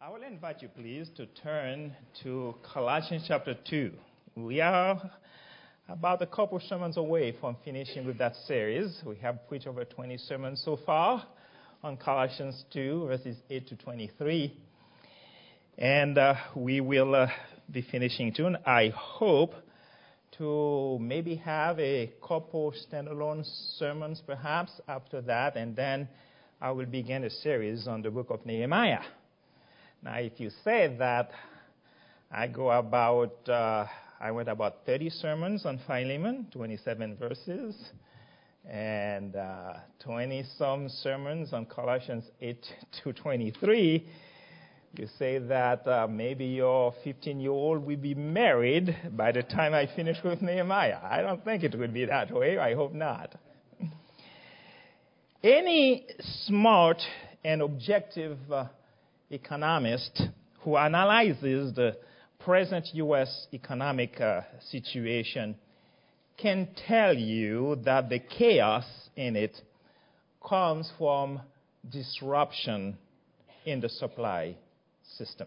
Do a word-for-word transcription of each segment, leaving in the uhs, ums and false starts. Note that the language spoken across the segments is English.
I will invite you, please, to turn to Colossians chapter two. We are about a couple sermons away from finishing with that series. We have preached over twenty sermons so far on Colossians two, verses eight to twenty-three. And uh, we will uh, be finishing soon. I hope to maybe have a couple standalone sermons perhaps after that, and then I will begin a series on the book of Nehemiah. Now, if you say that I go about, uh, I went about thirty sermons on Philemon, twenty-seven verses, and uh, twenty-some sermons on Colossians eight to twenty-three, you say that uh, maybe your fifteen-year-old will be married by the time I finish with Nehemiah. I don't think it would be that way. I hope not. Any smart and objective uh, economist who analyzes the present U S economic uh, situation can tell you that the chaos in it comes from disruption in the supply system.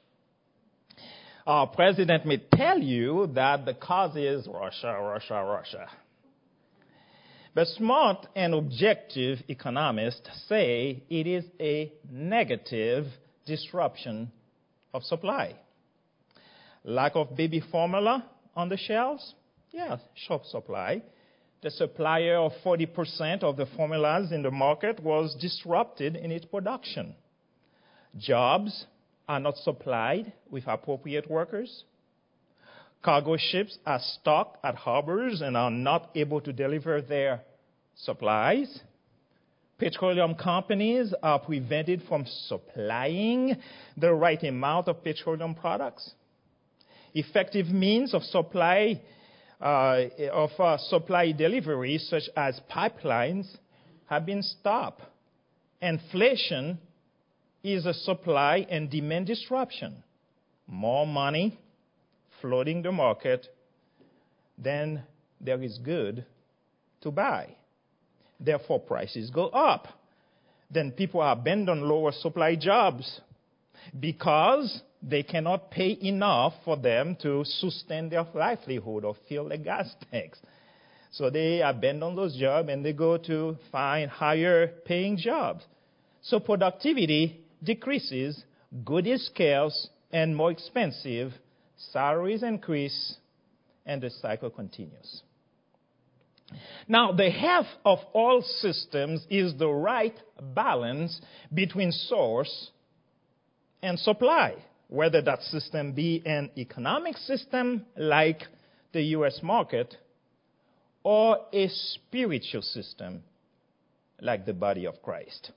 Our president may tell you that the cause is Russia, Russia, Russia. But smart and objective economists say it is a negative disruption of supply. Lack of baby formula on the shelves? Yeah, short supply. The supplier of forty percent of the formulas in the market was disrupted in its production. Jobs are not supplied with appropriate workers. Cargo ships are stuck at harbors and are not able to deliver their supplies. Petroleum companies are prevented from supplying the right amount of petroleum products. Effective means of supply uh, of uh, supply delivery, such as pipelines, have been stopped. Inflation is a supply and demand disruption. More money flooding the market than there is good to buy. Therefore, prices go up. Then people are bent on lower supply jobs because they cannot pay enough for them to sustain their livelihood or fill the gas tanks. So they are bent on those jobs and they go to find higher paying jobs. So productivity decreases, goods is scarce and more expensive, salaries increase, and the cycle continues. Now, the health of all systems is the right balance between source and supply, whether that system be an economic system like the U S market or a spiritual system like the body of Christ.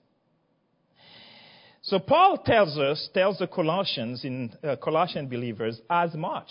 So Paul tells us, tells the Colossians, in uh, Colossian believers, as much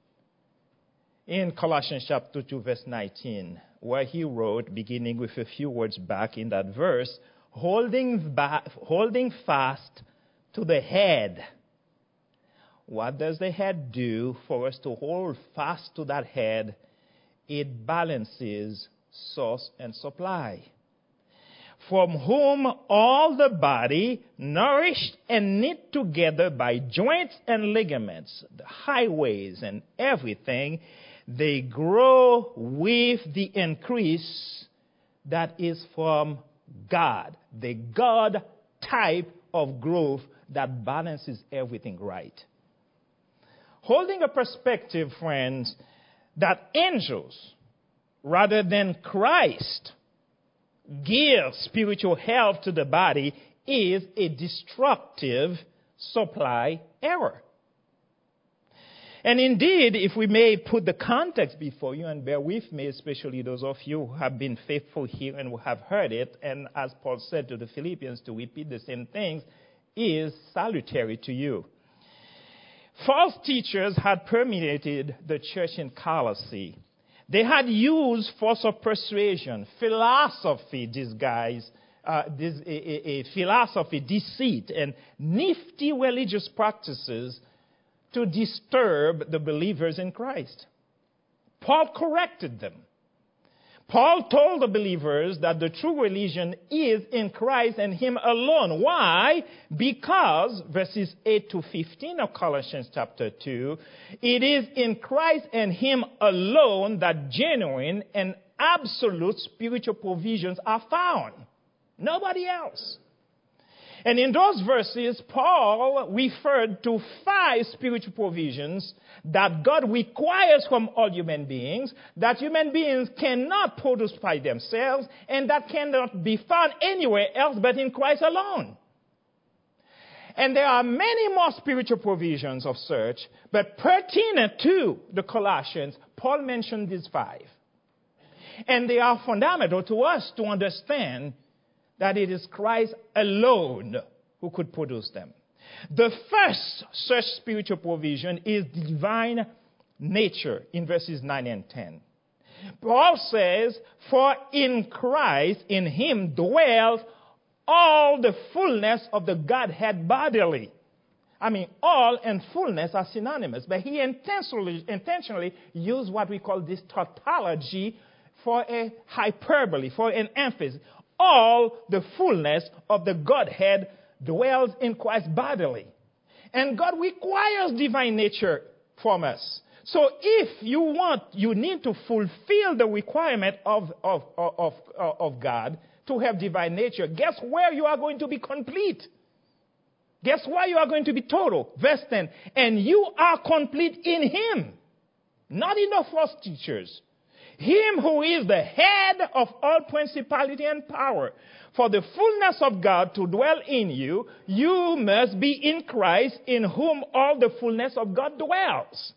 in Colossians chapter two, verse nineteen, where he wrote, beginning with a few words back in that verse, holding, back, holding fast to the head. What does the head do for us to hold fast to that head? It balances source and supply. From whom all the body, nourished and knit together by joints and ligaments, the highways and everything, they grow with the increase that is from God, the God type of growth that balances everything right. Holding a perspective, friends, that angels, rather than Christ, give spiritual health to the body is a destructive supply error. And indeed, if we may put the context before you, and bear with me, especially those of you who have been faithful here and who have heard it, and as Paul said to the Philippians, to repeat the same things is salutary to you. False teachers had permeated the church in Colossae. They had used force of persuasion, philosophy disguise, uh, this, a, a, a philosophy, deceit, and nifty religious practices to disturb the believers in Christ. Paul corrected them. Paul told the believers that the true religion is in Christ and Him alone. Why? Because, verses eight to fifteen of Colossians chapter two, it is in Christ and Him alone that genuine and absolute spiritual provisions are found. Nobody else. And in those verses, Paul referred to five spiritual provisions that God requires from all human beings, that human beings cannot produce by themselves, and that cannot be found anywhere else but in Christ alone. And there are many more spiritual provisions of such, but pertinent to the Colossians, Paul mentioned these five. And they are fundamental to us to understand that it is Christ alone who could produce them. The first such spiritual provision is divine nature in verses nine and ten. Paul says, "For in Christ, in Him dwells all the fullness of the Godhead bodily." I mean, all and fullness are synonymous, but he intentionally, intentionally used what we call this tautology for a hyperbole, for an emphasis. All the fullness of the Godhead dwells in Christ bodily. And God requires divine nature from us. So if you want, you need to fulfill the requirement of, of, of, of, of God to have divine nature. Guess where you are going to be complete? Guess where you are going to be total? Verse ten. And you are complete in Him, not in the false teachers. Him who is the head of all principality and power. For the fullness of God to dwell in you, you must be in Christ, in whom all the fullness of God dwells.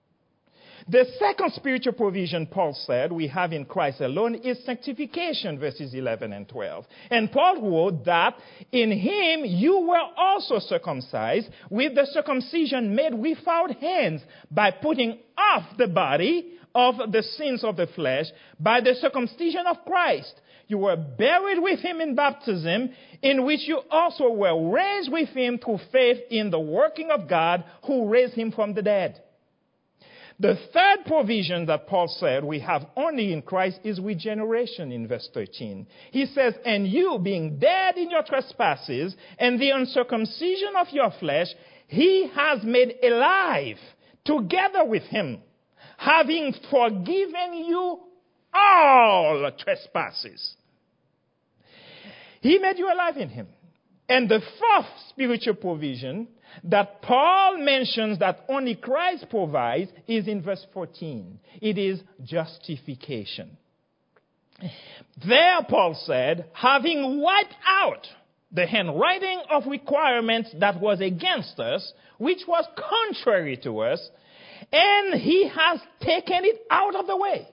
The second spiritual provision, Paul said, we have in Christ alone is sanctification, verses eleven and twelve. And Paul wrote that in Him you were also circumcised with the circumcision made without hands, by putting off the body of the sins of the flesh by the circumcision of Christ. You were buried with Him in baptism, in which you also were raised with Him through faith in the working of God who raised Him from the dead. The third provision that Paul said we have only in Christ is regeneration in verse thirteen. He says, "And you, being dead in your trespasses and the uncircumcision of your flesh, He has made alive together with Him, having forgiven you all trespasses." He made you alive in Him. And the fourth spiritual provision that Paul mentions that only Christ provides is in verse fourteen. It is justification. There, Paul said, having wiped out the handwriting of requirements that was against us, which was contrary to us, and He has taken it out of the way.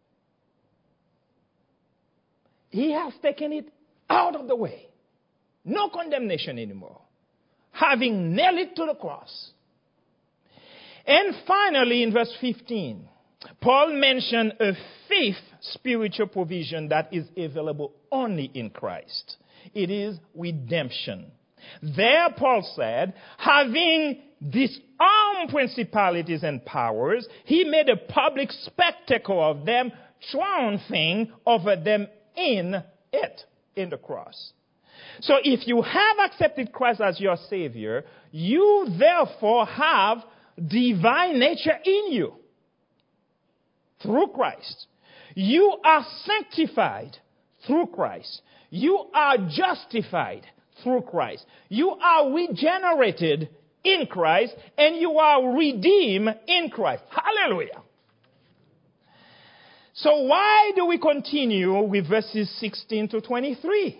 He has taken it out of the way. No condemnation anymore. Having nailed it to the cross. And finally, in verse fifteen, Paul mentioned a fifth spiritual provision that is available only in Christ. It is redemption. There, Paul said, having disarmed principalities and powers, He made a public spectacle of them, triumphing over them in it, in the cross. So if you have accepted Christ as your Savior, you therefore have divine nature in you through Christ. You are sanctified through Christ. You are justified through Christ. You are regenerated in Christ, and you are redeemed in Christ. Hallelujah. So why do we continue with verses sixteen to twenty-three?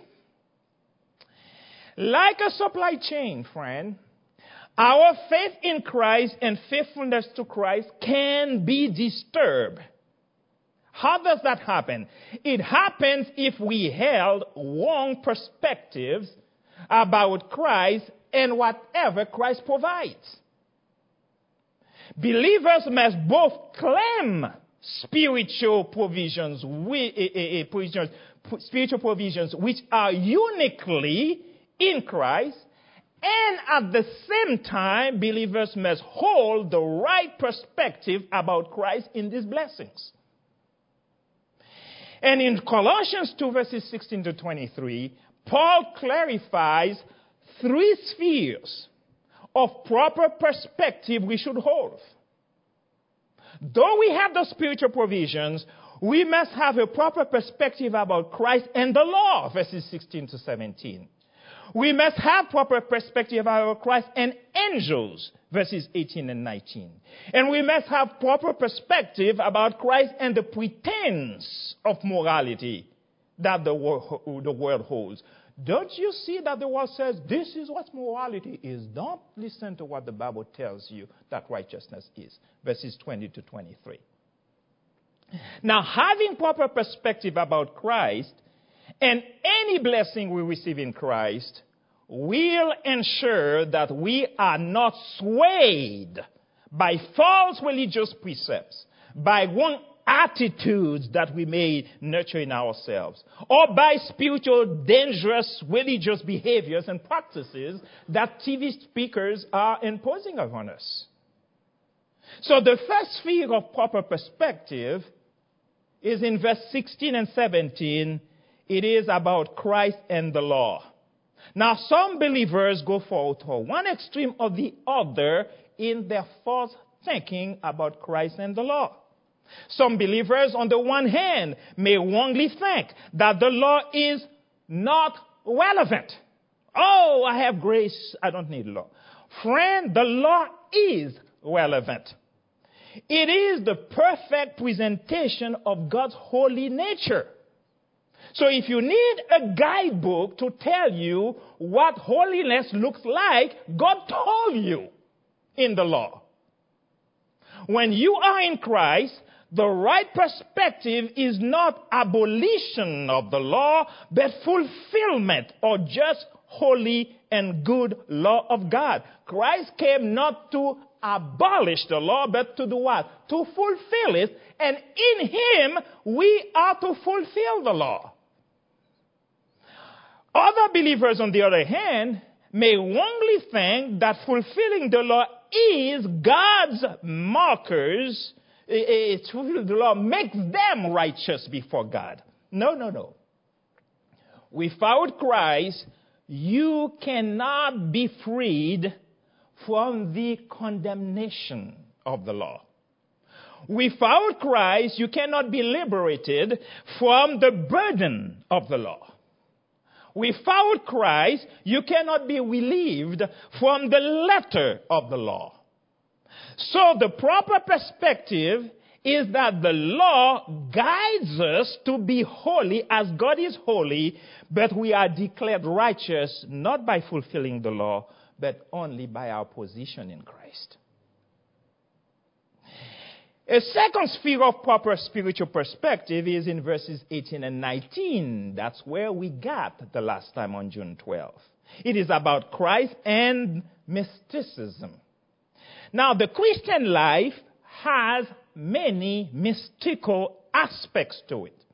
Like a supply chain, friend, our faith in Christ and faithfulness to Christ can be disturbed. How does that happen? It happens if we held wrong perspectives about Christ and whatever Christ provides. Believers must both claim spiritual provisions, spiritual provisions which are uniquely in Christ, and at the same time, believers must hold the right perspective about Christ in these blessings. And in Colossians two, verses sixteen to twenty-three, Paul clarifies three spheres of proper perspective we should hold. Though we have the spiritual provisions, we must have a proper perspective about Christ and the law, verses sixteen to seventeen. We must have proper perspective about Christ and angels, verses eighteen and nineteen. And we must have proper perspective about Christ and the pretense of morality that the world, the world holds. Don't you see that the world says this is what morality is? Don't listen to what the Bible tells you that righteousness is, verses twenty to twenty-three. Now, having proper perspective about Christ and any blessing we receive in Christ will ensure that we are not swayed by false religious precepts, by wrong attitudes that we may nurture in ourselves, or by spiritual dangerous religious behaviors and practices that T V speakers are imposing upon us. So the first sphere of proper perspective is in verse sixteen and seventeen. It is about Christ and the law. Now, some believers go for one extreme or the other in their false thinking about Christ and the law. Some believers, on the one hand, may wrongly think that the law is not relevant. Oh, I have grace, I don't need law. Friend, the law is relevant. It is the perfect presentation of God's holy nature. So if you need a guidebook to tell you what holiness looks like, God told you in the law. When you are in Christ, the right perspective is not abolition of the law, but fulfillment or just holy and good law of God. Christ came not to abolish the law, but to do what? To fulfill it. And in Him, we are to fulfill the law. Other believers, on the other hand, may wrongly think that fulfilling the law is God's markers. It's fulfilling the law makes them righteous before God. No, no, no. Without Christ, you cannot be freed from the condemnation of the law. Without Christ, you cannot be liberated from the burden of the law. Without Christ, you cannot be relieved from the letter of the law. So the proper perspective is that the law guides us to be holy as God is holy, but we are declared righteous not by fulfilling the law, but only by our position in Christ. A second sphere of proper spiritual perspective is in verses eighteen and nineteen. That's where we got the last time on June twelfth. It is about Christ and mysticism. Now, the Christian life has many mystical aspects to it.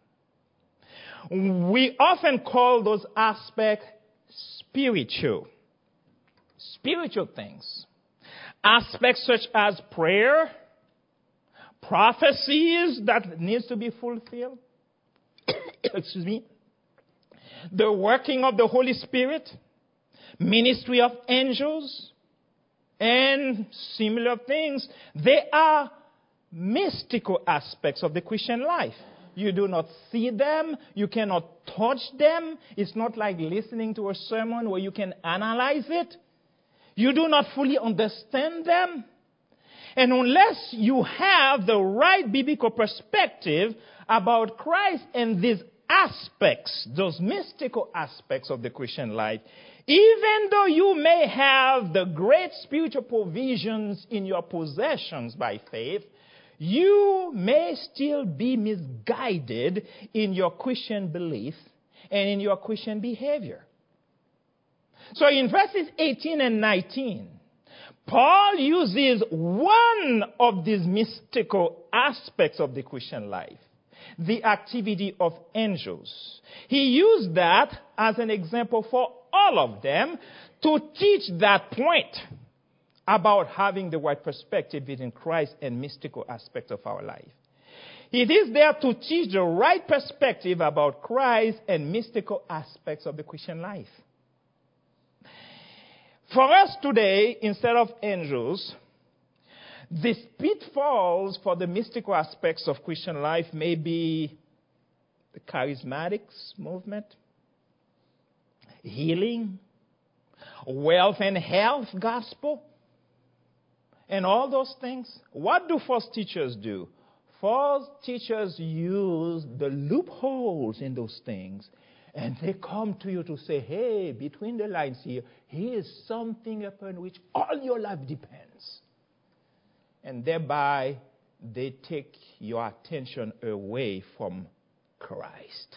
We often call those aspects spiritual. Spiritual things. Aspects such as prayer, prophecies that needs to be fulfilled. Excuse me. The working of the Holy Spirit, ministry of angels, and similar things. They are mystical aspects of the Christian life. You do not see them. You cannot touch them. It's not like listening to a sermon where you can analyze it. You do not fully understand them. And unless you have the right biblical perspective about Christ and these aspects, those mystical aspects of the Christian life, even though you may have the great spiritual provisions in your possessions by faith, you may still be misguided in your Christian belief and in your Christian behavior. So in verses eighteen and nineteen, Paul uses one of these mystical aspects of the Christian life, the activity of angels. He used that as an example for all of them to teach that point about having the right perspective within Christ and mystical aspects of our life. It is there to teach the right perspective about Christ and mystical aspects of the Christian life. For us today, instead of angels, the pitfalls for the mystical aspects of Christian life may be the charismatics movement, healing, wealth and health gospel, and all those things. What do false teachers do? False teachers use the loopholes in those things, and they come to you to say, hey, between the lines here, here is something upon which all your life depends. And thereby, they take your attention away from Christ.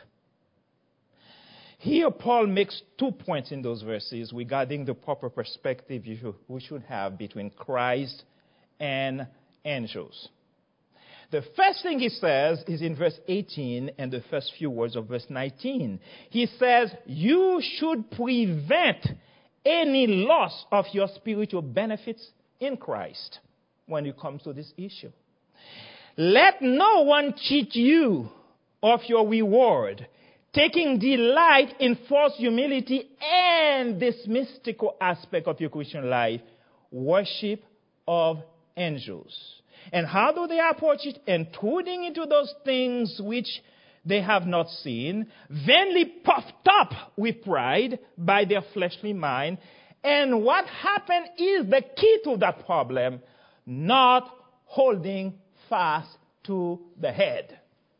Here, Paul makes two points in those verses regarding the proper perspective we should have between Christ and angels. The first thing he says is in verse eighteen and the first few words of verse nineteen. He says, you should prevent any loss of your spiritual benefits in Christ when it comes to this issue. Let no one cheat you of your reward, taking delight in false humility and this mystical aspect of your Christian life, worship of angels. And how do they approach it? Intruding into those things which they have not seen, vainly puffed up with pride by their fleshly mind. And what happened is the key to that problem, not holding fast to the head.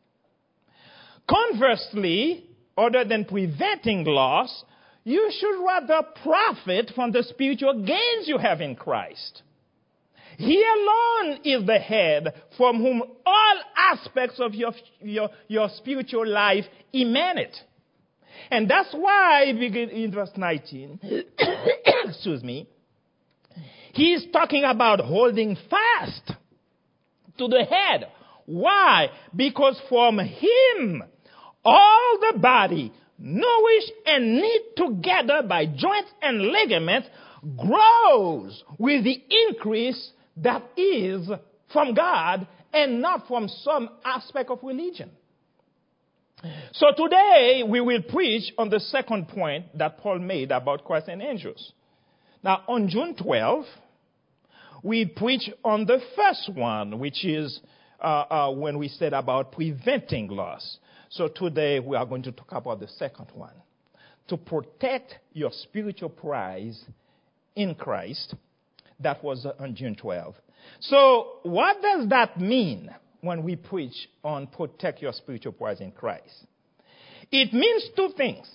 Conversely, other than preventing loss, you should rather profit from the spiritual gains you have in Christ. He alone is the head from whom all aspects of your, your, your spiritual life emanate. And that's why, begin in verse nineteen, excuse me, he's talking about holding fast to the head. Why? Because from him, all the body, nourished and knit together by joints and ligaments, grows with the increase that is from God and not from some aspect of religion. So today we will preach on the second point that Paul made about Christ and angels. Now on June twelfth, we preach on the first one, which is uh, uh, when we said about preventing loss. So today we are going to talk about the second one. To protect your spiritual prize in Christ. That was on June twelfth. So what does that mean when we preach on protect your spiritual prize in Christ? It means two things.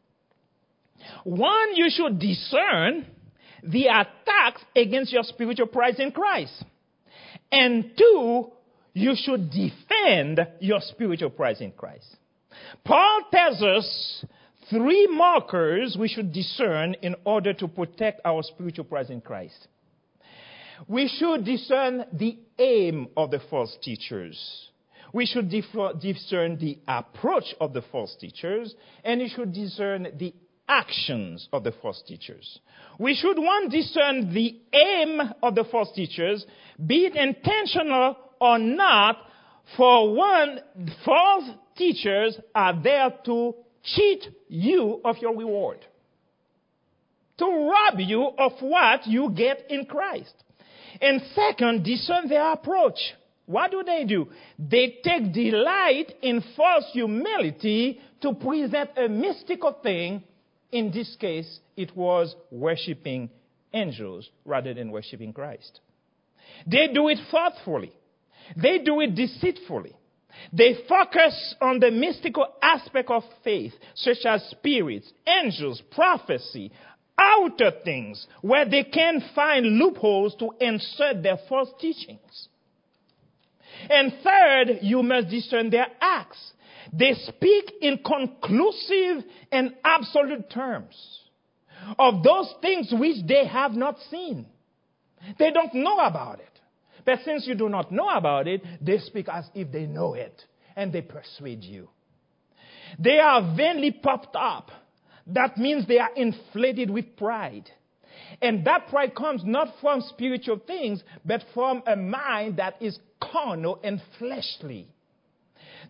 One, you should discern the attacks against your spiritual prize in Christ. And two, you should defend your spiritual prize in Christ. Paul tells us three markers we should discern in order to protect our spiritual prize in Christ. We should discern the aim of the false teachers. We should dif- discern the approach of the false teachers. And we should discern the actions of the false teachers. We should, one, discern the aim of the false teachers, be it intentional or not. For one, false teachers are there to cheat you of your reward, to rob you of what you get in Christ. And second, discern their approach. What do they do? They take delight in false humility to present a mystical thing. In this case, it was worshiping angels rather than worshiping Christ. They do it thoughtfully. They do it deceitfully. They focus on the mystical aspect of faith, such as spirits, angels, prophecy, outer things, where they can find loopholes to insert their false teachings. And third, you must discern their acts. They speak in conclusive and absolute terms of those things which they have not seen. They don't know about it. But since you do not know about it, they speak as if they know it, and they persuade you. They are vainly puffed up. That means they are inflated with pride. And that pride comes not from spiritual things, but from a mind that is carnal and fleshly.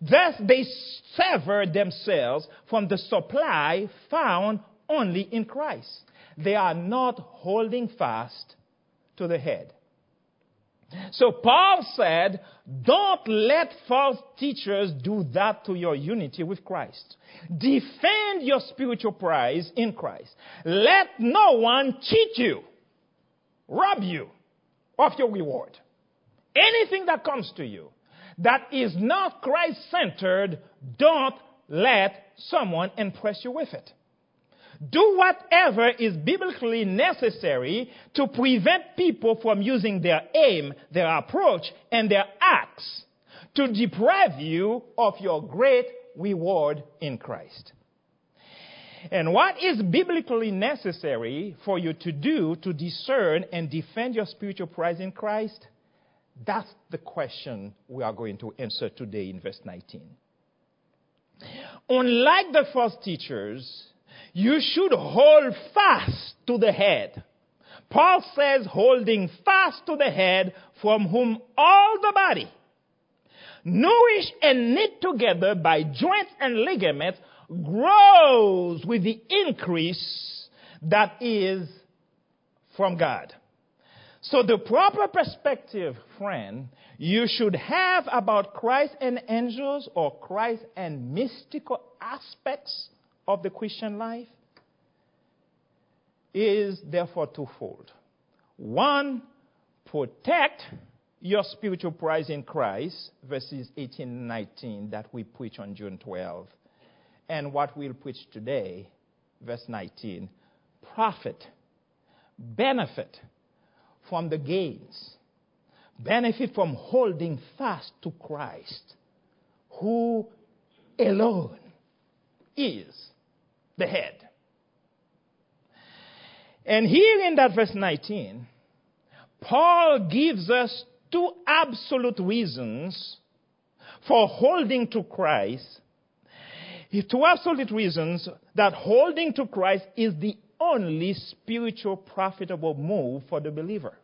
Thus they sever themselves from the supply found only in Christ. They are not holding fast to the head. So Paul said, don't let false teachers do that to your unity with Christ. Defend your spiritual prize in Christ. Let no one cheat you, rob you of your reward. Anything that comes to you that is not Christ-centered, don't let someone impress you with it. Do whatever is biblically necessary to prevent people from using their aim, their approach, and their acts to deprive you of your great reward in Christ. And what is biblically necessary for you to do to discern and defend your spiritual prize in Christ? That's the question we are going to answer today in verse nineteen. Unlike the false teachers, you should hold fast to the head. Paul says, holding fast to the head, from whom all the body, nourished and knit together by joints and ligaments, grows with the increase that is from God. So the proper perspective, friend, you should have about Christ and angels, or Christ and mystical aspects of the Christian life, is therefore twofold. One, protect your spiritual prize in Christ, verses eighteen and nineteen that we preach on June twelfth. And what we'll preach today, verse nineteen, profit, benefit from the gains, benefit from holding fast to Christ, who alone is the head. And here in that verse nineteen, Paul gives us two absolute reasons for holding to Christ. Two absolute reasons that holding to Christ is the only spiritual profitable move for the believer.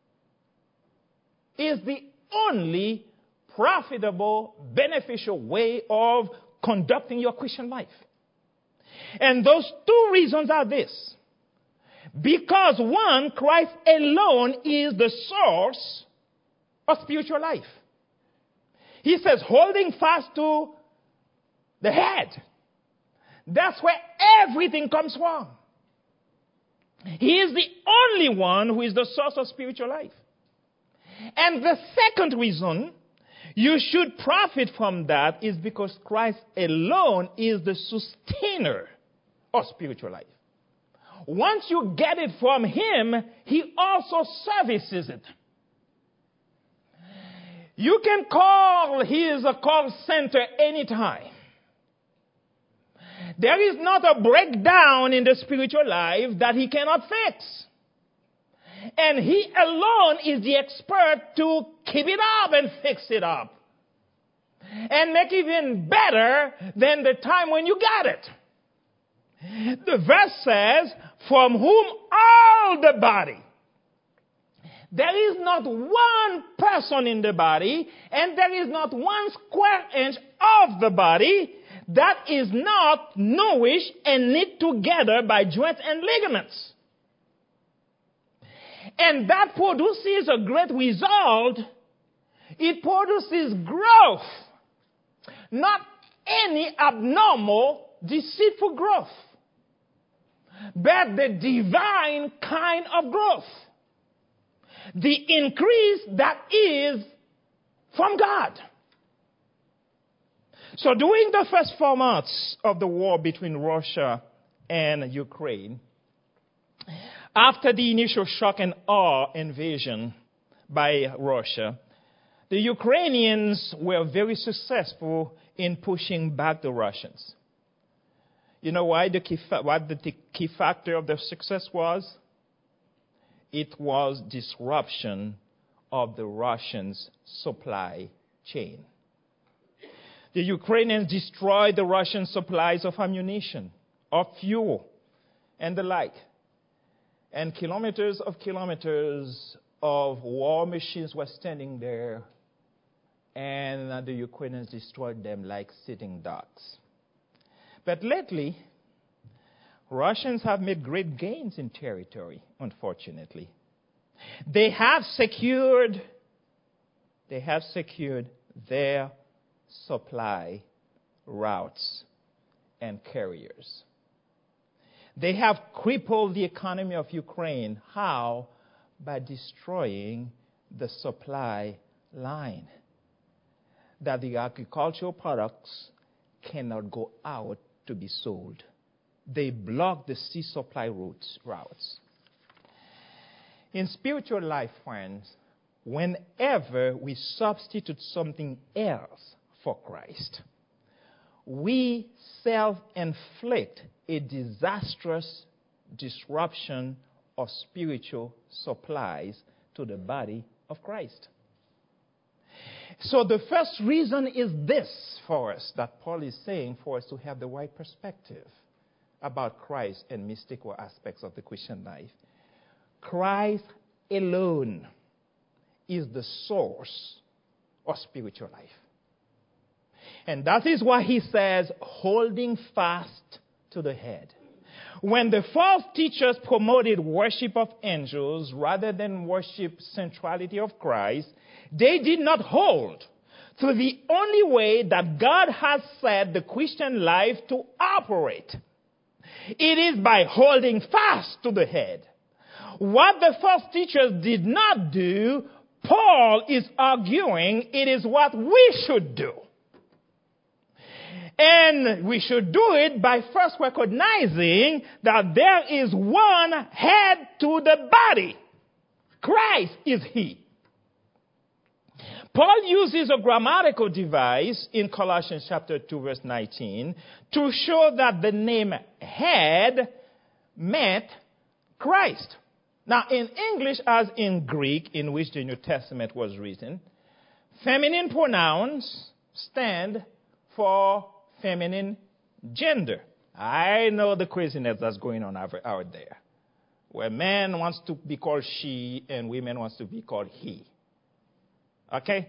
Is the only profitable, beneficial way of conducting your Christian life. And those two reasons are this. Because one, Christ alone is the source of spiritual life. He says, holding fast to the head. That's where everything comes from. He is the only one who is the source of spiritual life. And the second reason you should profit from that is because Christ alone is the sustainer of spiritual life. Once you get it from Him, He also services it. You can call His call center anytime. There is not a breakdown in the spiritual life that He cannot fix. And He alone is the expert to keep it up and fix it up. And make it even better than the time when you got it. The verse says, from whom all the body. There is not one person in the body, and there is not one square inch of the body that is not nourished and knit together by joints and ligaments. And that produces a great result. It produces growth. Not any abnormal, deceitful growth, but the divine kind of growth. The increase that is from God. So during the first four months of the war between Russia and Ukraine, after the initial shock and awe invasion by Russia, the Ukrainians were very successful in pushing back the Russians. You know why the key fa- what the key factor of their success was? It was disruption of the Russians' supply chain. The Ukrainians destroyed the Russian supplies of ammunition, of fuel, and the like. And kilometers of kilometers of war machines were standing there, and uh, the Ukrainians destroyed them like sitting ducks. But lately, Russians have made great gains in territory, unfortunately. They have secured, they have secured their supply routes and carriers. They have crippled the economy of Ukraine. How? By destroying the supply line. That the agricultural products cannot go out to be sold. They block the sea supply routes. routes. In spiritual life, friends, whenever we substitute something else for Christ, we self-inflict a disastrous disruption of spiritual supplies to the body of Christ. So the first reason is this for us, that Paul is saying for us to have the right perspective about Christ and mystical aspects of the Christian life. Christ alone is the source of spiritual life. And that is why he says, holding fast to the head. When the false teachers promoted worship of angels rather than worship centrality of Christ, they did not hold to the only way that God has set the Christian life to operate. It is by holding fast to the head. What the false teachers did not do, Paul is arguing it is what we should do. And we should do it by first recognizing that there is one head to the body. Christ is He. Paul uses a grammatical device in Colossians chapter two, verse nineteen, to show that the name head meant Christ. Now, in English, as in Greek, in which the New Testament was written, feminine pronouns stand for feminine gender. I know the craziness that's going on out there, where man wants to be called she and women wants to be called he. Okay?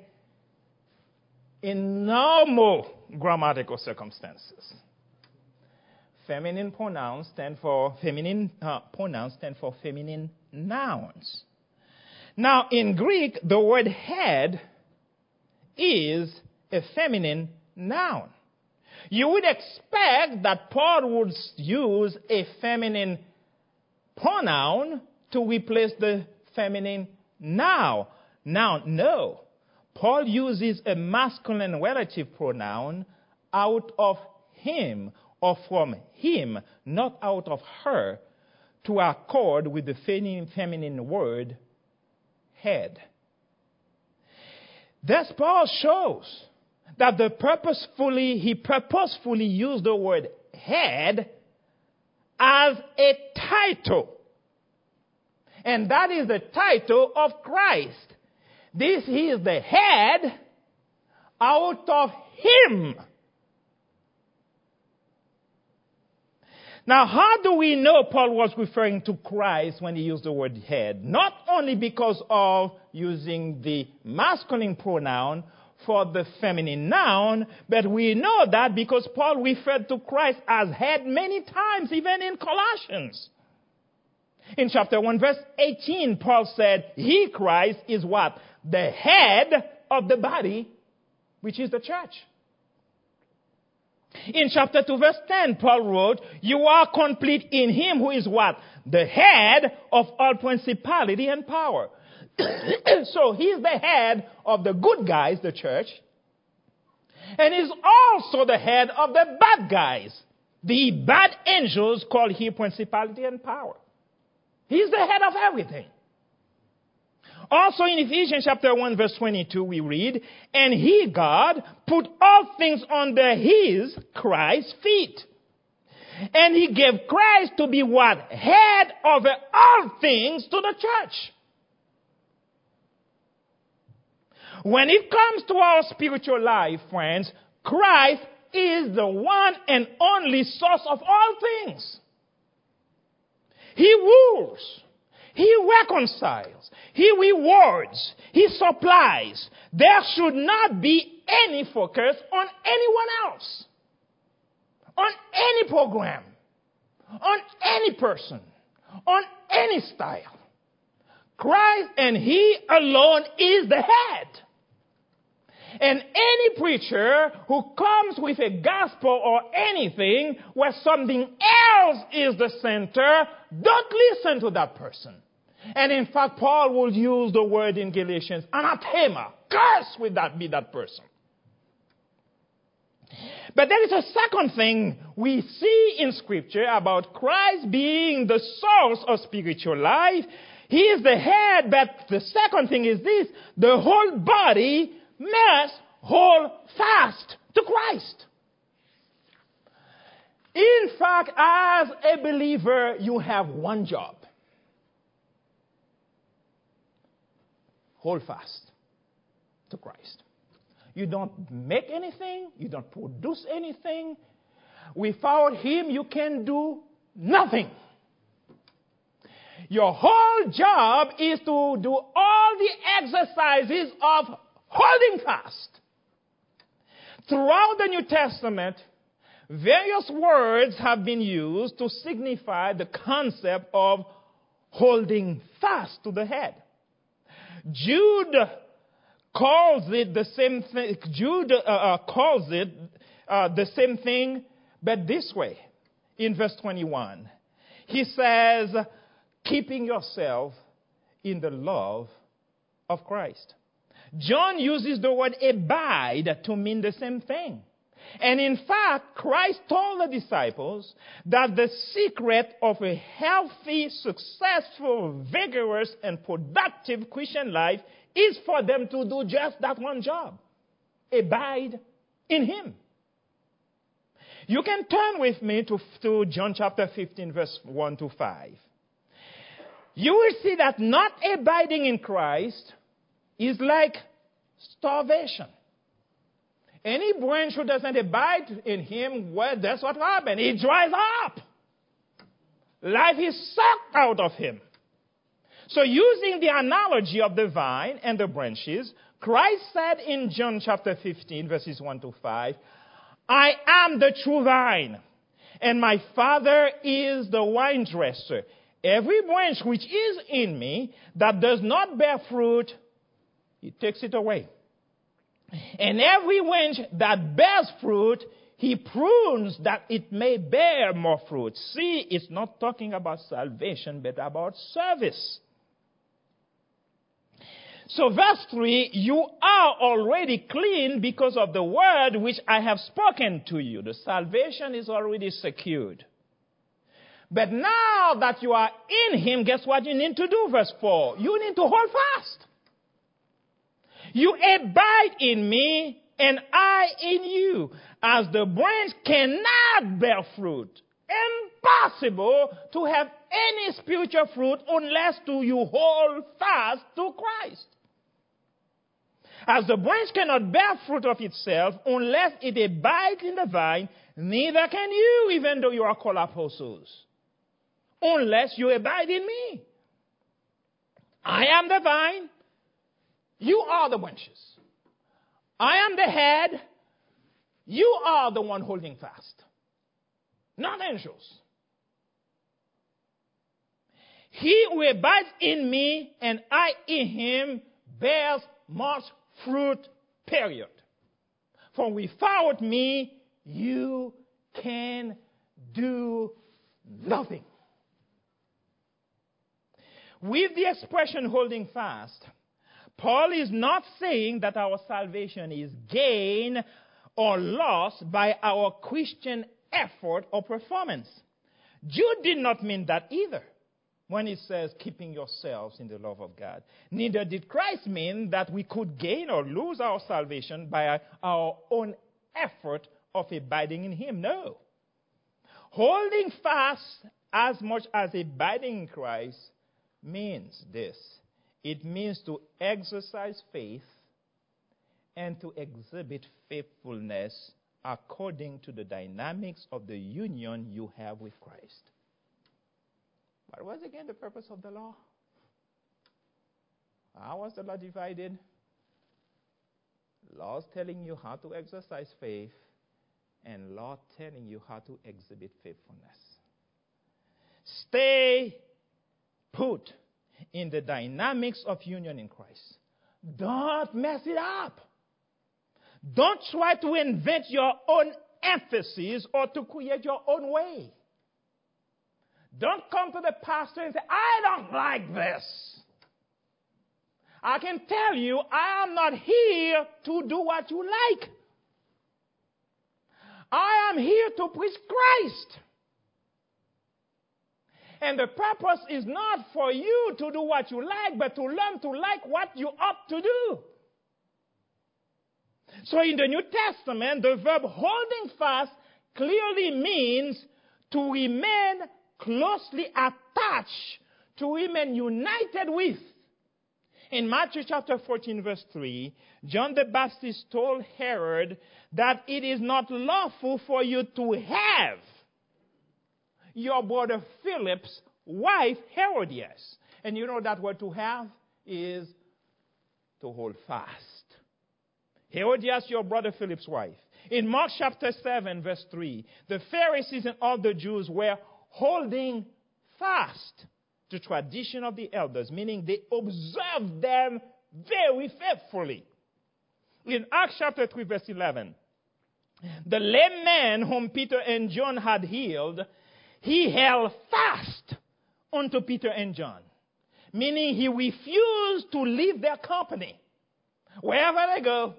In normal grammatical circumstances, feminine pronouns stand for feminine uh, pronouns stand for feminine nouns. Now, in Greek, the word head is a feminine noun. You would expect that Paul would use a feminine pronoun to replace the feminine noun. Now, no. Paul uses a masculine relative pronoun out of him or from him, not out of her, to accord with the feminine word head. Thus, Paul shows that the purposefully, he purposefully used the word head as a title. And that is the title of Christ. This he is the head out of him. Now, how do we know Paul was referring to Christ when he used the word head? Not only because of using the masculine pronoun for the feminine noun, but we know that because Paul referred to Christ as head many times, even in Colossians. In chapter one, verse eighteen, Paul said, he, Christ, is what? The head of the body, which is the church. In chapter two, verse ten, Paul wrote, you are complete in him who is what? The head of all principality and power. So he's the head of the good guys, the church. And he's also the head of the bad guys, the bad angels called here principality and power. He's the head of everything. Also in Ephesians chapter one, verse twenty-two, we read, and he, God, put all things under his, Christ's feet. And he gave Christ to be what? Head over all things to the church. When it comes to our spiritual life, friends, Christ is the one and only source of all things. He rules. He reconciles. He rewards. He supplies. There should not be any focus on anyone else, on any program, on any person, on any style. Christ and He alone is the head. And any preacher who comes with a gospel or anything where something else is the center, don't listen to that person. And in fact, Paul will use the word in Galatians, anathema, curse with that be that person. But there is a second thing we see in Scripture about Christ being the source of spiritual life. He is the head, but the second thing is this: the whole body must hold fast to Christ. In fact, as a believer, you have one job. Hold fast to Christ. You don't make anything. You don't produce anything. Without Him, you can do nothing. Your whole job is to do all the exercises of holding fast. Throughout the New Testament, various words have been used to signify the concept of holding fast to the head. Jude calls it the same thing. Jude uh, uh, calls it uh, the same thing, but this way. In verse twenty-one, he says, keeping yourself in the love of Christ. John uses the word abide to mean the same thing. And in fact, Christ told the disciples that the secret of a healthy, successful, vigorous, and productive Christian life is for them to do just that one job. Abide in Him. You can turn with me to, to John chapter fifteen, verse one to five. You will see that not abiding in Christ is like starvation. Any branch who doesn't abide in Him, well, that's what happens. It dries up. Life is sucked out of him. So using the analogy of the vine and the branches, Christ said in John chapter fifteen, verses one to five, I am the true vine, and my Father is the vine dresser. Every branch which is in me that does not bear fruit, He takes it away. And every branch that bears fruit, He prunes that it may bear more fruit. See, it's not talking about salvation, but about service. So verse three, you are already clean because of the word which I have spoken to you. The salvation is already secured. But now that you are in Him, guess what you need to do? Verse four, you need to hold fast. You abide in me and I in you. As the branch cannot bear fruit, impossible to have any spiritual fruit unless do you hold fast to Christ. As the branch cannot bear fruit of itself unless it abides in the vine, neither can you, even though you are called apostles, unless you abide in me. I am the vine. You are the branches. I am the head. You are the one holding fast. Not angels. He who abides in me and I in him bears much fruit, period. For without me, you can do nothing. With the expression holding fast, Paul is not saying that our salvation is gained or lost by our Christian effort or performance. Jude did not mean that either when he says keeping yourselves in the love of God. Neither did Christ mean that we could gain or lose our salvation by our own effort of abiding in Him. No. Holding fast as much as abiding in Christ means this. It means to exercise faith and to exhibit faithfulness according to the dynamics of the union you have with Christ. What was again the purpose of the law? How was the law divided? Laws telling you how to exercise faith, and law telling you how to exhibit faithfulness. Stay put in the dynamics of union in Christ. Don't mess it up. Don't try to invent your own emphasis or to create your own way. Don't come to the pastor and say, I don't like this. I can tell you, I am not here to do what you like. I am here to preach Christ. And the purpose is not for you to do what you like, but to learn to like what you ought to do. So in the New Testament, the verb holding fast clearly means to remain closely attached, to remain united with. In Matthew chapter fourteen, verse three, John the Baptist told Herod that it is not lawful for you to have your brother Philip's wife, Herodias. And you know that word to have is to hold fast. Herodias, your brother Philip's wife. In Mark chapter seven, verse three, the Pharisees and all the Jews were holding fast the tradition of the elders, meaning they observed them very faithfully. In Acts chapter three, verse eleven, the lame man whom Peter and John had healed, he held fast unto Peter and John, meaning he refused to leave their company. Wherever they go,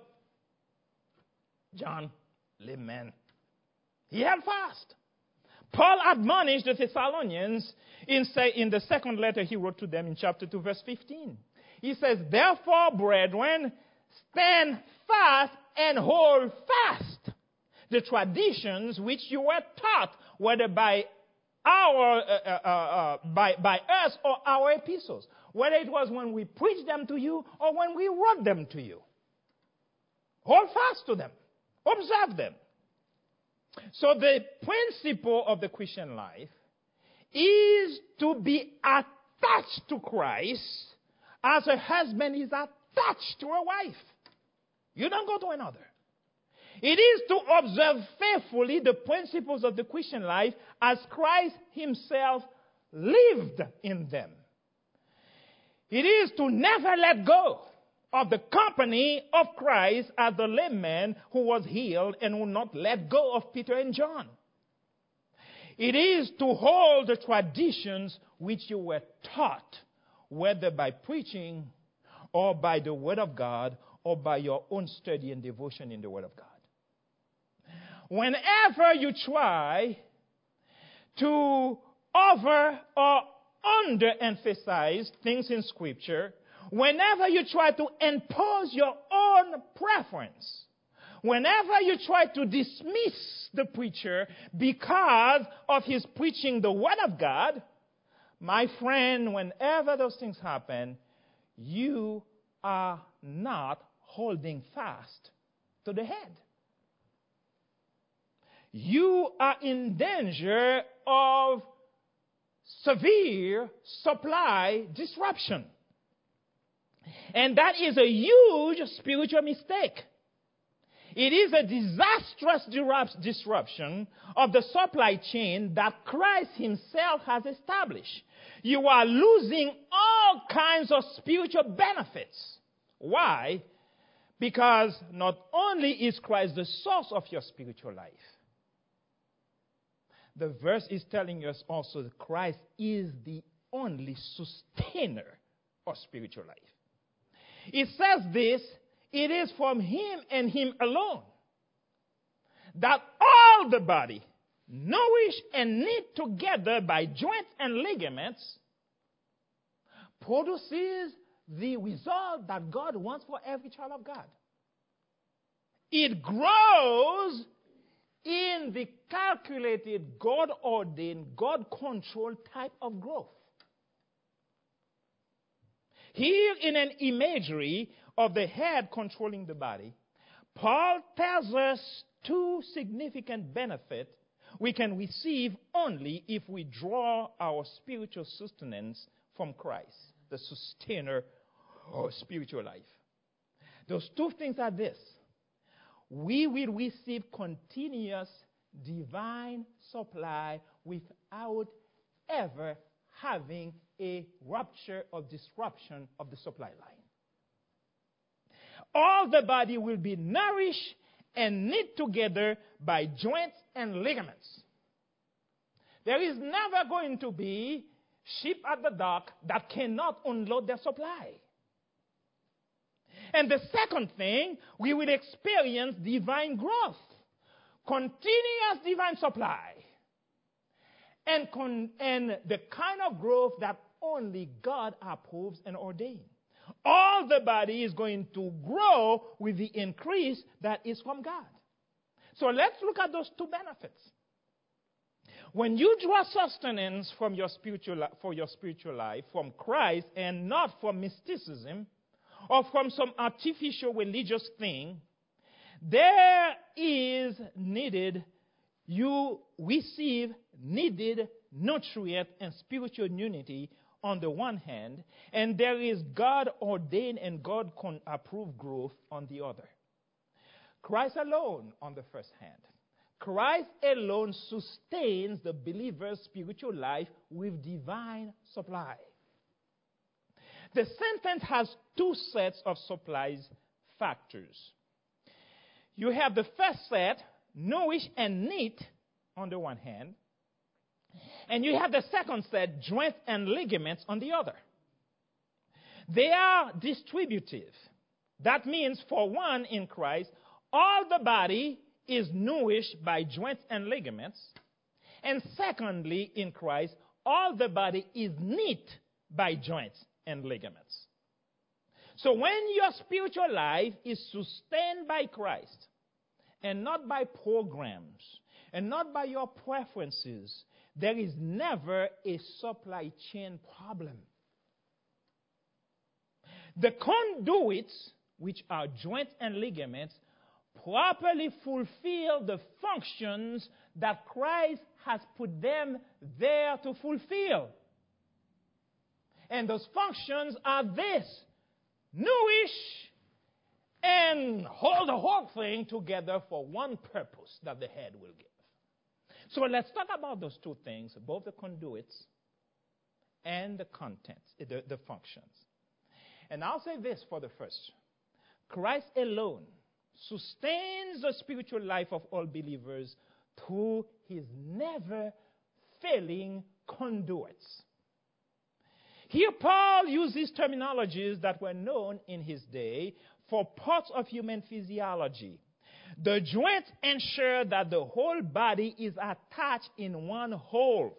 John, lame man, he held fast. Paul admonished the Thessalonians in, say, in the second letter he wrote to them in chapter two, verse fifteen. He says, therefore, brethren, stand fast and hold fast the traditions which you were taught, whether by our uh, uh, uh, by, by us or our epistles, whether it was when we preached them to you or when we wrote them to you. Hold fast to them. Observe them. So the principle of the Christian life is to be attached to Christ as a husband is attached to a wife. You don't go to another. It is to observe faithfully the principles of the Christian life as Christ himself lived in them. It is to never let go of the company of Christ as the lame man who was healed and would not let go of Peter and John. It is to hold the traditions which you were taught, whether by preaching or by the Word of God or by your own study and devotion in the Word of God. Whenever you try to over or underemphasize things in Scripture, whenever you try to impose your own preference, whenever you try to dismiss the preacher because of his preaching the Word of God, my friend, whenever those things happen, you are not holding fast to the head. You are in danger of severe supply disruption. And that is a huge spiritual mistake. It is a disastrous disruption of the supply chain that Christ himself has established. You are losing all kinds of spiritual benefits. Why? Because not only is Christ the source of your spiritual life, the verse is telling us also that Christ is the only sustainer of spiritual life. It says this, it is from him and him alone that all the body, nourished and knit together by joints and ligaments, produces the result that God wants for every child of God. It grows in the calculated, God-ordained, God-controlled type of growth. Here in an imagery of the head controlling the body, Paul tells us two significant benefits we can receive only if we draw our spiritual sustenance from Christ, the sustainer or spiritual life. Those two things are this. We will receive continuous divine supply without ever having a rupture or disruption of the supply line. All the body will be nourished and knit together by joints and ligaments. There is never going to be ship at the dock that cannot unload their supply. And the second thing, we will experience divine growth, continuous divine supply, and, con- and the kind of growth that only God approves and ordains. All the body is going to grow with the increase that is from God. So let's look at those two benefits. When you draw sustenance from your spiritual, for your spiritual life from Christ and not from mysticism or from some artificial religious thing, there is needed, you receive needed nutrient and spiritual unity on the one hand, and there is God-ordained and God-approved growth on the other. Christ alone on the first hand. Christ alone sustains the believer's spiritual life with divine supply. The sentence has two sets of supplies factors. You have the first set, nourish and knit, on the one hand, and you have the second set, joints and ligaments, on the other. They are distributive. That means, for one, in Christ, all the body is nourished by joints and ligaments. And secondly, in Christ, all the body is knit by joints and ligaments. So when your spiritual life is sustained by Christ, and not by programs, and not by your preferences, there is never a supply chain problem. The conduits, which are joints and ligaments, properly fulfill the functions that Christ has put them there to fulfill. And those functions are this: nourish and hold the whole thing together for one purpose that the head will give. So let's talk about those two things, both the conduits and the contents, the, the functions. And I'll say this for the first. Christ alone sustains the spiritual life of all believers through his never-failing conduits. Here Paul uses terminologies that were known in his day for parts of human physiology. The joints ensure that the whole body is attached in one whole.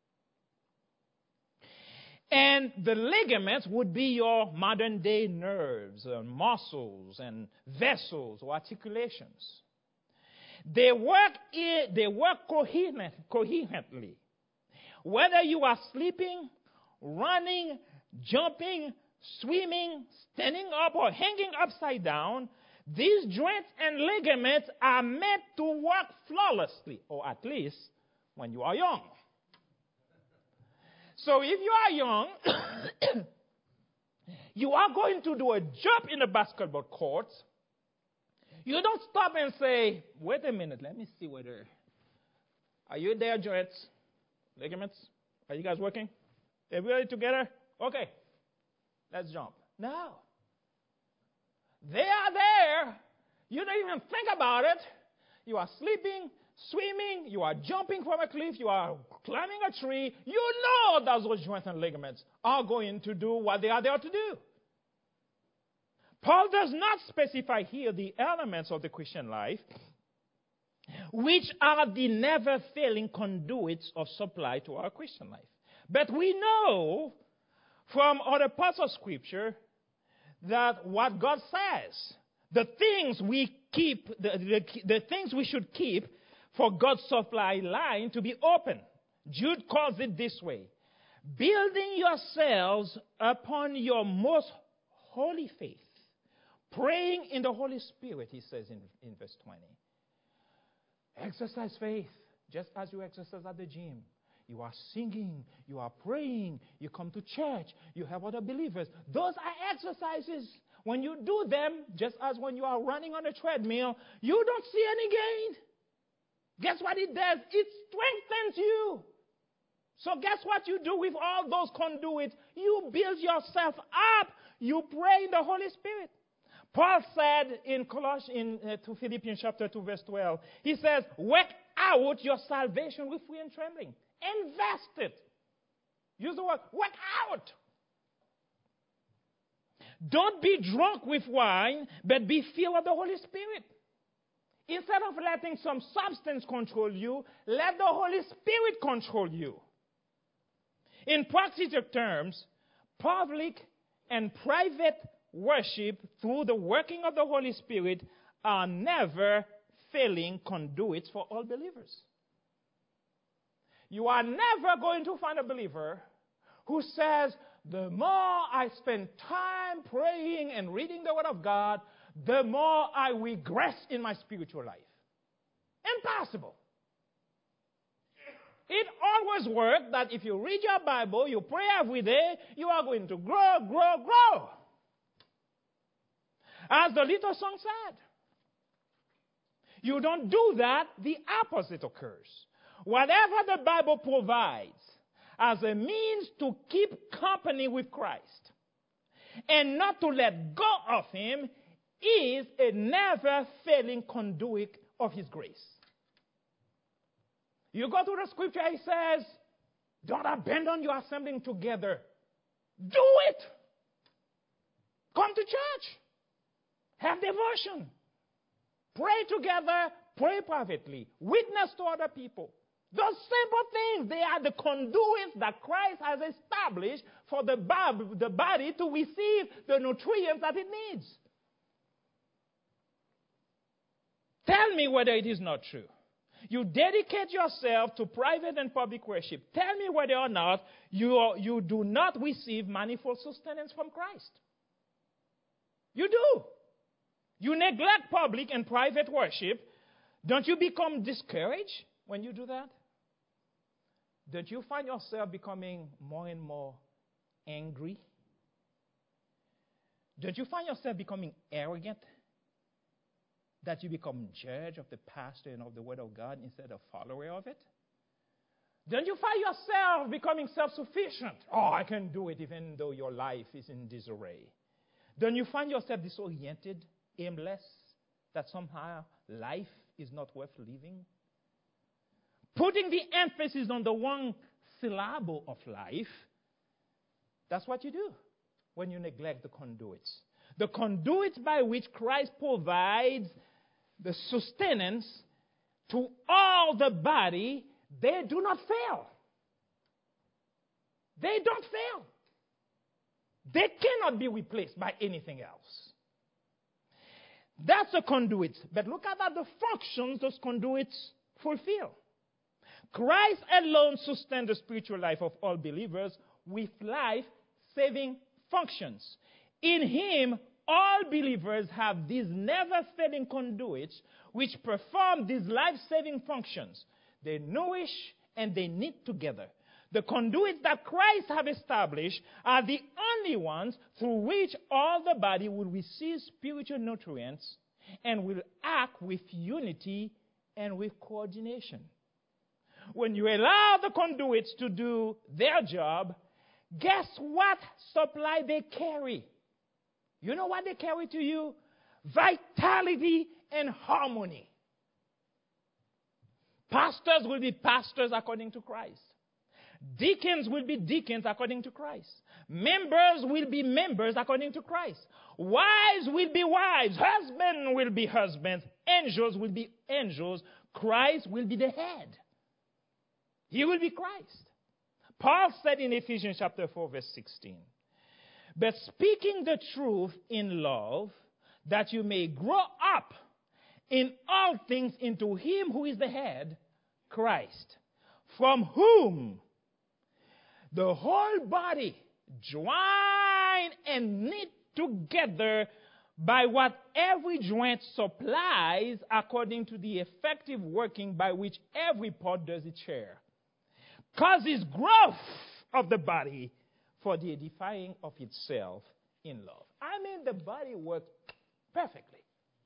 And the ligaments would be your modern day nerves, and muscles, and vessels or articulations. They work, in, they work coherent, coherently. Whether you are sleeping, running, jumping, swimming, standing up, or hanging upside down, these joints and ligaments are meant to work flawlessly, or at least when you are young. So if you are young, you are going to do a jump in the basketball court. You don't stop and say, wait a minute, let me see whether, are you there, joints, ligaments? Are you guys working? Everybody together? Okay, let's jump. No. They are there. You don't even think about it. You are sleeping, swimming, you are jumping from a cliff, you are climbing a tree. You know that those joints and ligaments are going to do what they are there to do. Paul does not specify here the elements of the Christian life, which are the never-failing conduits of supply to our Christian life. But we know from other parts of Scripture that what God says, the things we keep, the, the, the things we should keep for God's supply line to be open. Jude calls it this way: building yourselves upon your most holy faith, praying in the Holy Spirit, he says in, in verse twenty. Exercise faith, just as you exercise at the gym. You are singing, you are praying, you come to church, you have other believers. Those are exercises. When you do them, just as when you are running on a treadmill, you don't see any gain. Guess what it does? It strengthens you. So guess what you do with all those conduits? You build yourself up. You pray in the Holy Spirit. Paul said in Colossians, in uh, to Philippians chapter two, verse twelve, he says, work out your salvation with fear and trembling. Invest it. Use the word, work out. Don't be drunk with wine, but be filled with the Holy Spirit. Instead of letting some substance control you, let the Holy Spirit control you. In practical terms, public and private worship through the working of the Holy Spirit are never failing conduits for all believers. You are never going to find a believer who says, the more I spend time praying and reading the Word of God, the more I regress in my spiritual life. Impossible. It always works that if you read your Bible, you pray every day, you are going to grow, grow, grow. As the little song said. You don't do that, the opposite occurs. Whatever the Bible provides as a means to keep company with Christ and not to let go of Him is a never-failing conduit of His grace. You go to the scripture, it says, don't abandon your assembling together. Do it. Come to church. Have devotion. Pray together. Pray privately. Witness to other people. Those simple things, they are the conduits that Christ has established for the body to receive the nutrients that it needs. Tell me whether it is not true. You dedicate yourself to private and public worship. Tell me whether or not you, are, you do not receive manifold sustenance from Christ. You do. You neglect public and private worship. Don't you become discouraged when you do that? Don't you find yourself becoming more and more angry? Don't you find yourself becoming arrogant? That you become judge of the pastor and of the Word of God instead of follower of it? Don't you find yourself becoming self-sufficient? Oh, I can do it even though your life is in disarray. Don't you find yourself disoriented, aimless, that somehow life is not worth living? Putting the emphasis on the one syllable of life, that's what you do when you neglect the conduits. The conduits by which Christ provides the sustenance to all the body, they do not fail. They don't fail. They cannot be replaced by anything else. That's a conduit. But look at the functions those conduits fulfill. Christ alone sustains the spiritual life of all believers with life-saving functions. In Him, all believers have these never-failing conduits which perform these life-saving functions. They nourish and they knit together. The conduits that Christ has established are the only ones through which all the body will receive spiritual nutrients and will act with unity and with coordination. When you allow the conduits to do their job, guess what supply they carry? You know what they carry to you? Vitality and harmony. Pastors will be pastors according to Christ. Deacons will be deacons according to Christ. Members will be members according to Christ. Wives will be wives. Husbands will be husbands. Angels will be angels. Christ will be the head. He will be Christ. Paul said in Ephesians chapter four, verse sixteen, but speaking the truth in love, that you may grow up in all things into Him who is the head, Christ, from whom the whole body, joined and knit together by what every joint supplies according to the effective working by which every part does its share, causes growth of the body for the edifying of itself in love. I mean, the body works perfectly.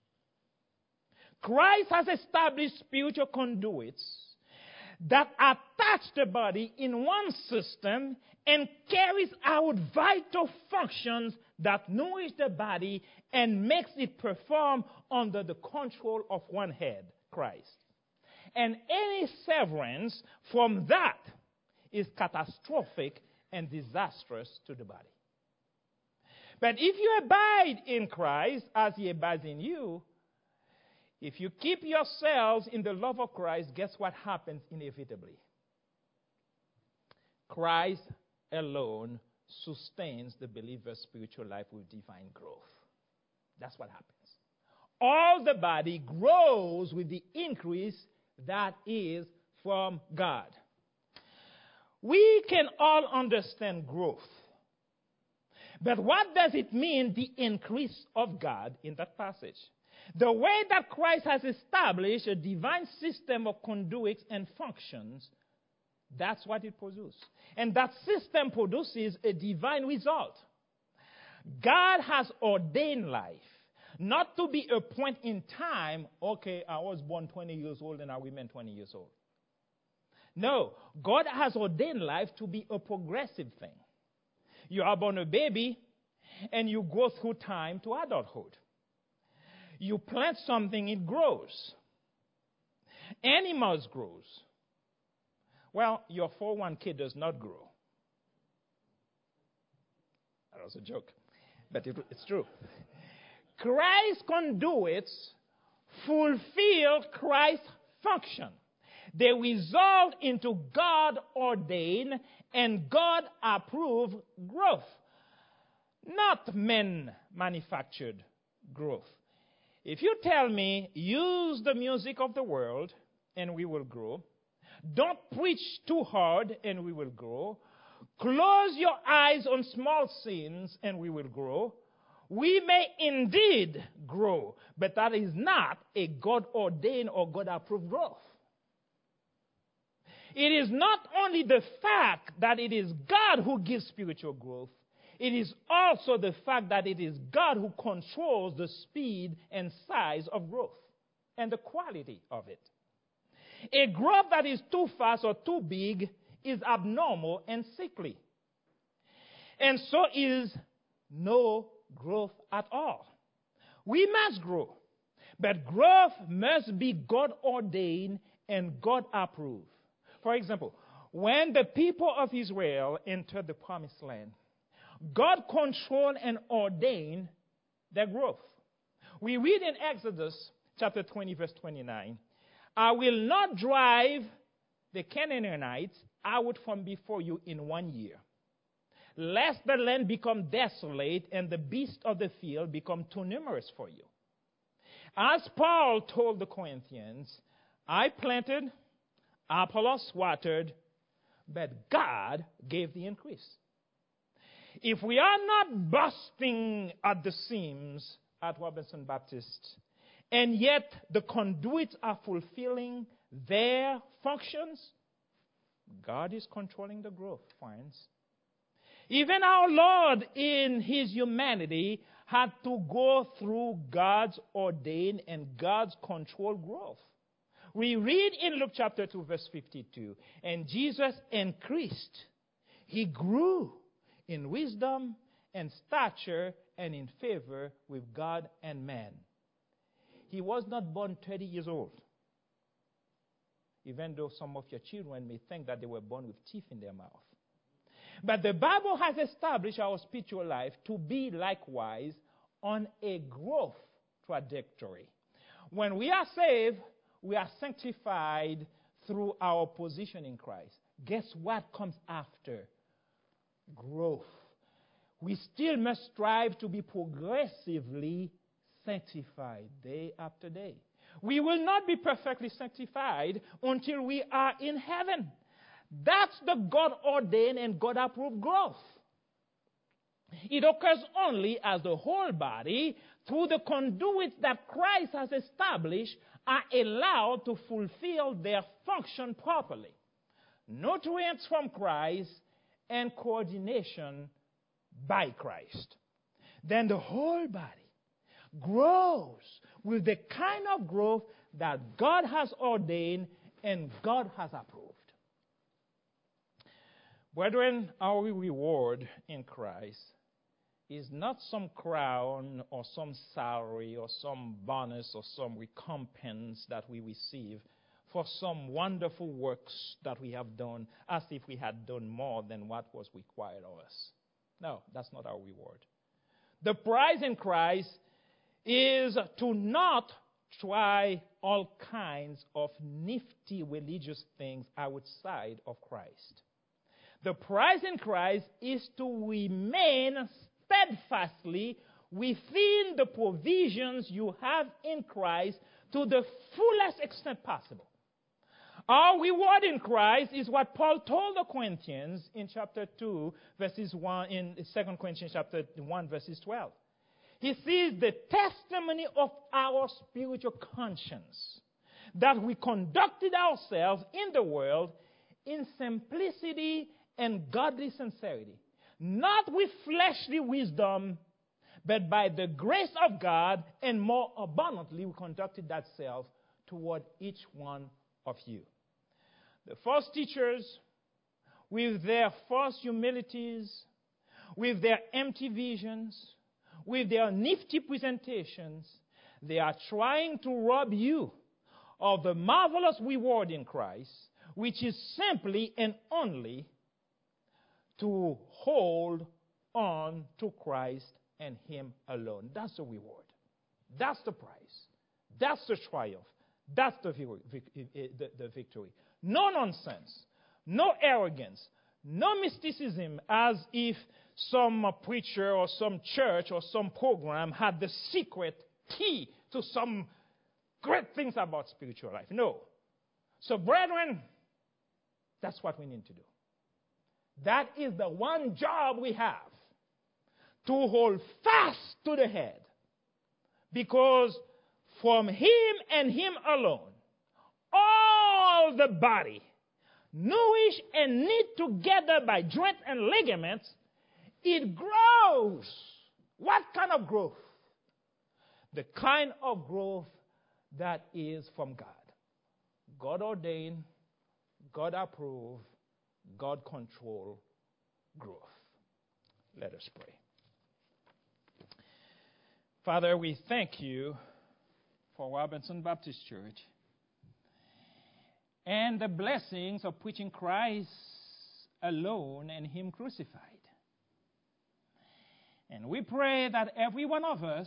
Christ has established spiritual conduits that attach the body in one system and carries out vital functions that nourish the body and makes it perform under the control of one head, Christ. And any severance from that is catastrophic and disastrous to the body. But if you abide in Christ as he abides in you, if you keep yourselves in the love of Christ, guess what happens inevitably? Christ alone sustains the believer's spiritual life with divine growth. That's what happens. All the body grows with the increase that is from God. We can all understand growth. But what does it mean, the increase of God, in that passage? The way that Christ has established a divine system of conduits and functions, that's what it produces. And that system produces a divine result. God has ordained life not to be a point in time, okay, I was born twenty years old and I remain twenty years old. No, God has ordained life to be a progressive thing. You are born a baby and you go through time to adulthood. You plant something, it grows. Animals grows. Well, your four oh one k does not grow. That was a joke, but it, it's true. Christ's conduits fulfill Christ's function. They result into God-ordained and God-approved growth, not man-manufactured growth. If you tell me, use the music of the world and we will grow, don't preach too hard and we will grow, close your eyes on small sins and we will grow, we may indeed grow, but that is not a God-ordained or God-approved growth. It is not only the fact that it is God who gives spiritual growth, it is also the fact that it is God who controls the speed and size of growth and the quality of it. A growth that is too fast or too big is abnormal and sickly. And so is no growth at all. We must grow, but growth must be God-ordained and God-approved. For example, when the people of Israel entered the promised land, God controlled and ordained their growth. We read in Exodus chapter twenty, verse twenty-nine, I will not drive the Canaanites out from before you in one year, lest the land become desolate and the beasts of the field become too numerous for you. As Paul told the Corinthians, I planted, Apollos watered, but God gave the increase. If we are not busting at the seams at Robinson Baptist, and yet the conduits are fulfilling their functions, God is controlling the growth, friends. Even our Lord in his humanity had to go through God's ordained and God's controlled growth. We read in Luke chapter two, verse fifty-two, and Jesus increased. He grew in wisdom and stature and in favor with God and man. He was not born thirty years old, even though some of your children may think that they were born with teeth in their mouth. But the Bible has established our spiritual life to be likewise on a growth trajectory. When we are saved, we are sanctified through our position in Christ. Guess what comes after? Growth. We still must strive to be progressively sanctified day after day. We will not be perfectly sanctified until we are in heaven. That's the God-ordained and God-approved growth. It occurs only as the whole body, through the conduits that Christ has established, are allowed to fulfill their function properly. nutrients from Christ, and coordination by Christ. Then the whole body grows with the kind of growth that God has ordained and God has approved. Brethren, our reward in Christ is not some crown or some salary or some bonus or some recompense that we receive for some wonderful works that we have done as if we had done more than what was required of us. No, that's not our reward. The prize in Christ is to not try all kinds of nifty religious things outside of Christ. The prize in Christ is to remain steadfastly within the provisions you have in Christ to the fullest extent possible. Our reward in Christ is what Paul told the Corinthians in chapter two, verses one, in Second Corinthians chapter one, verses twelve. He sees the testimony of our spiritual conscience, that we conducted ourselves in the world in simplicity and godly sincerity, not with fleshly wisdom, but by the grace of God, and more abundantly we conducted that self toward each one of you. The false teachers, with their false humilities, with their empty visions, with their nifty presentations, they are trying to rob you of the marvelous reward in Christ, which is simply and only to hold on to Christ and Him alone. That's the reward. That's the prize. That's the triumph. That's the, the, the victory. No nonsense. No arrogance. No mysticism as if some preacher or some church or some program had the secret key to some great things about spiritual life. No. So, brethren, that's what we need to do. That is the one job we have, to hold fast to the head. Because from Him and Him alone, all the body, nourished and knit together by joints and ligaments, it grows. What kind of growth? The kind of growth that is from God. God ordained, God approved, God controlled growth. Let us pray. Father, we thank you for Robinson Baptist Church and the blessings of preaching Christ alone and Him crucified. And we pray that every one of us,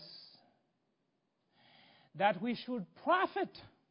that we should profit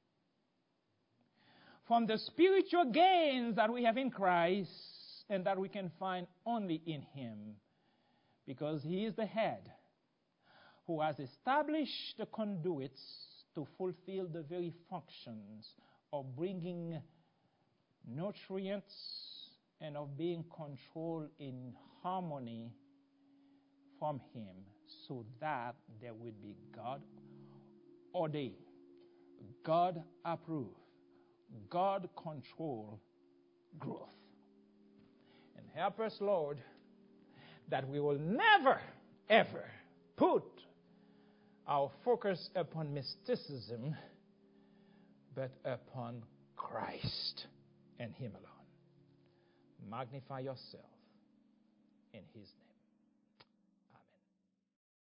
from the spiritual gains that we have in Christ and that we can find only in Him, because He is the head who has established the conduits to fulfill the very functions of bringing nutrients and of being controlled in harmony from Him, so that there would be God ordained, God approved, God controlled growth. And help us, Lord, that we will never, ever put our focus upon mysticism, but upon Christ and Him alone. Magnify yourself in His name.